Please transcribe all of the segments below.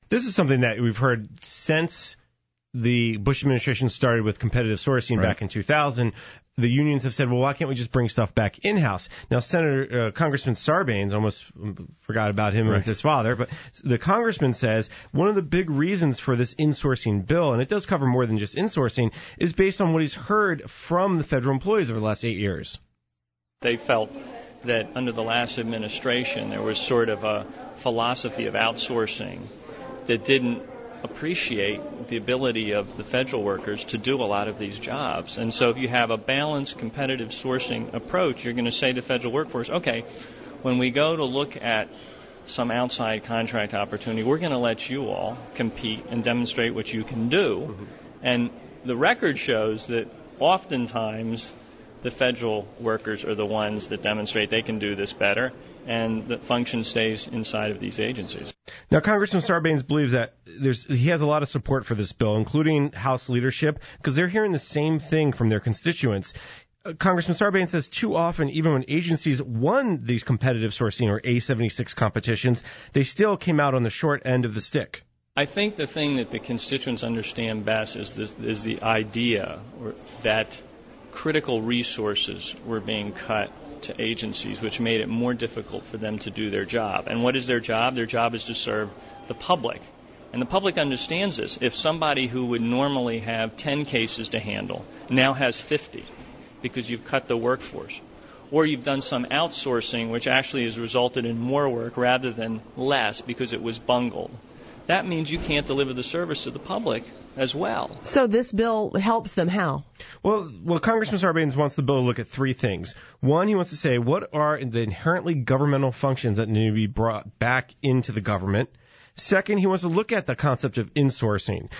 This is something that we've heard since the Bush administration started with competitive sourcing back in 2000. The unions have said, well, why can't we just bring stuff back in-house? Now, Congressman Sarbanes, almost forgot about him with his father, but the congressman says one of the big reasons for this insourcing bill, and it does cover more than just insourcing, is based on what he's heard from the federal employees over the last 8 years. They felt that under the last administration there was sort of a philosophy of outsourcing that didn't appreciate the ability of the federal workers to do a lot of these jobs. And so if you have a balanced competitive sourcing approach, you're going to say to the federal workforce, okay, when we go to look at some outside contract opportunity, we're going to let you all compete and demonstrate what you can do. And the record shows that oftentimes the federal workers are the ones that demonstrate they can do this better, and the function stays inside of these agencies. Now, Congressman Sarbanes believes that he has a lot of support for this bill, including House leadership, because they're hearing the same thing from their constituents. Congressman Sarbanes says too often, even when agencies won these competitive sourcing or A76 competitions, they still came out on the short end of the stick. I think the thing that the constituents understand best is the idea that critical resources were being cut to agencies, which made it more difficult for them to do their job. And what is their job? Their job is to serve the public. And the public understands this. If somebody who would normally have 10 cases to handle now has 50 because you've cut the workforce, or you've done some outsourcing which actually has resulted in more work rather than less because it was bungled, that means you can't deliver the service to the public as well. So this bill helps them how? Well, Congressman Sarbanes wants the bill to look at three things. One, he wants to say what are the inherently governmental functions that need to be brought back into the government. Second, he wants to look at the concept of insourcing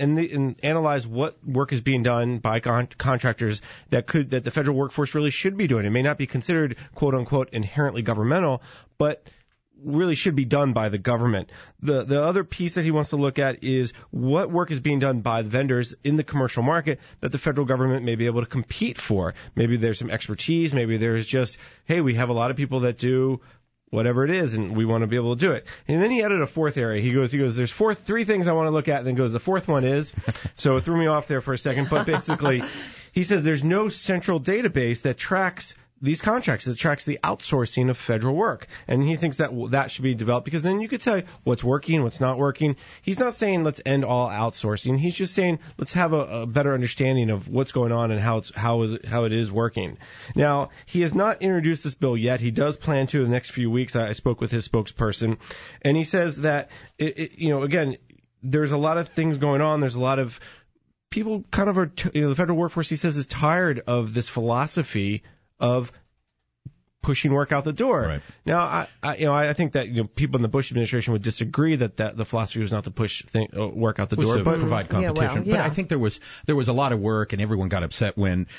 and analyze what work is being done by contractors that the federal workforce really should be doing. It may not be considered, quote unquote, inherently governmental, but really should be done by the government. The other piece that he wants to look at is what work is being done by the vendors in the commercial market that the federal government may be able to compete for. Maybe there's some expertise. Maybe there's just, hey, we have a lot of people that do whatever it is, and we want to be able to do it. And then he added a fourth area. He goes, there's three things I want to look at, and then goes, the fourth one is, so it threw me off there for a second, but basically, he says there's no central database that tracks these contracts, that tracks the outsourcing of federal work. And he thinks that should be developed because then you could say what's working, what's not working. He's not saying let's end all outsourcing. He's just saying let's have a better understanding of what's going on and how it is working. Now, he has not introduced this bill yet. He does plan to in the next few weeks. I spoke with his spokesperson, and he says that, again, there's a lot of things going on. There's a lot of people kind of the federal workforce, he says, is tired of this philosophy of pushing work out the door. Right. Now, I think that people in the Bush administration would disagree that the philosophy was not to push work out the door, but provide competition. But I think there was a lot of work, and everyone got upset when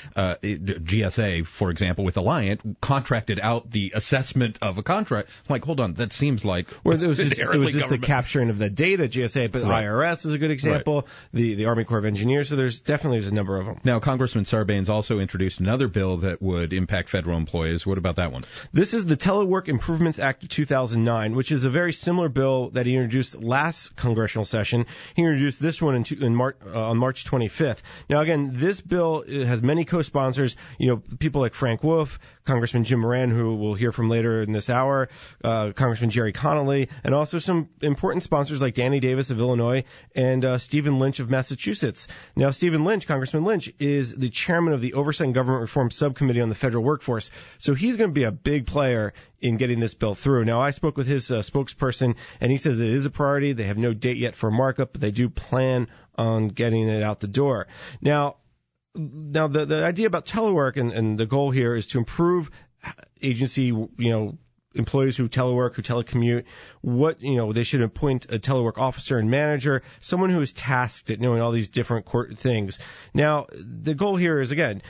GSA, for example, with Alliant, contracted out the assessment of a contract. I'm like, hold on, that seems like it was just the capturing of the data. GSA, but right. IRS is a good example. Right. The Army Corps of Engineers. So there's a number of them. Now, Congressman Sarbanes also introduced another bill that would impact federal employees. What about that one? This is the Telework Improvements Act of 2009, which is a very similar bill that he introduced last congressional session. He introduced this one on March 25th. Now, again, this bill has many co-sponsors, people like Frank Wolf, Congressman Jim Moran, who we'll hear from later in this hour, Congressman Jerry Connolly, and also some important sponsors like Danny Davis of Illinois and Stephen Lynch of Massachusetts. Now, Congressman Lynch, is the chairman of the Oversight and Government Reform Subcommittee on the Federal Workforce, so he's going to be a big player in getting this bill through. Now, I spoke with his spokesperson, and he says it is a priority. They have no date yet for a markup, but they do plan on getting it out the door. Now, the idea about telework and the goal here is to improve agency, employees who telework, who telecommute. They should appoint a telework officer and manager, someone who is tasked at knowing all these different things. Now, the goal here is, again,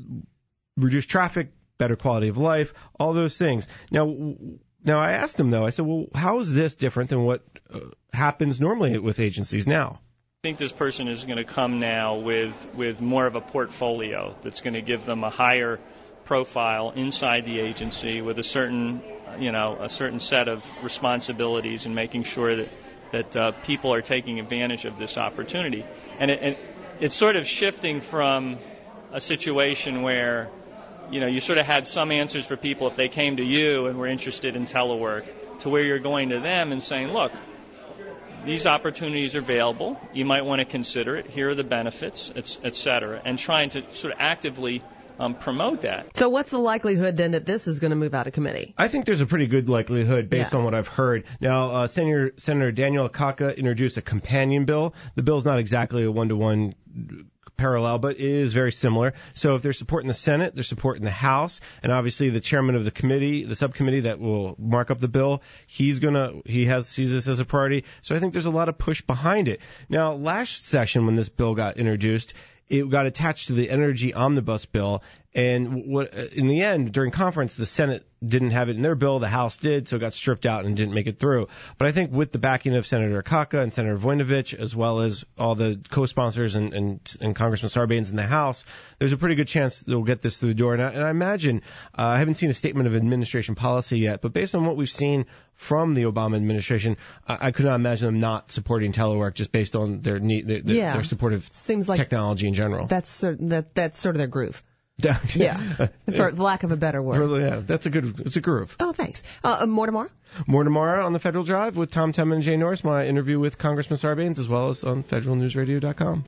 reduce traffic, better quality of life, all those things. Now I asked him, though, I said, well, how is this different than what happens normally with agencies now? I think this person is going to come now with more of a portfolio that's going to give them a higher profile inside the agency with a certain set of responsibilities and making sure that that people are taking advantage of this opportunity. And it's sort of shifting from a situation where, you sort of had some answers for people if they came to you and were interested in telework, to where you're going to them and saying, look, these opportunities are available. You might want to consider it. Here are the benefits, et cetera, and trying to sort of actively promote that. So what's the likelihood then that this is going to move out of committee? I think there's a pretty good likelihood based on what I've heard. Now, Senator Daniel Akaka introduced a companion bill. The bill's not exactly a one-to-one parallel, but it is very similar. So if they're supporting the Senate, they're supporting the House, and obviously the chairman of the committee, the subcommittee that will mark up the bill, he sees this as a priority. So I think there's a lot of push behind it. Now, last session when this bill got introduced, it got attached to the energy omnibus bill, and in the end, during conference, the Senate didn't have it in their bill, the House did, so it got stripped out and didn't make it through. But I think with the backing of Senator Akaka and Senator Voinovich, as well as all the co-sponsors and Congressman Sarbanes in the House, there's a pretty good chance they'll get this through the door. And I imagine, I haven't seen a statement of administration policy yet, but based on what we've seen from the Obama administration, I could not imagine them not supporting telework just based on their their support of technology in general. That's sort of their groove. Yeah, for lack of a better word. Yeah, it's a groove. Oh, thanks. More tomorrow? More tomorrow on the Federal Drive with Tom Temin and Jay Norris, my interview with Congressman Sarbanes, as well as on federalnewsradio.com.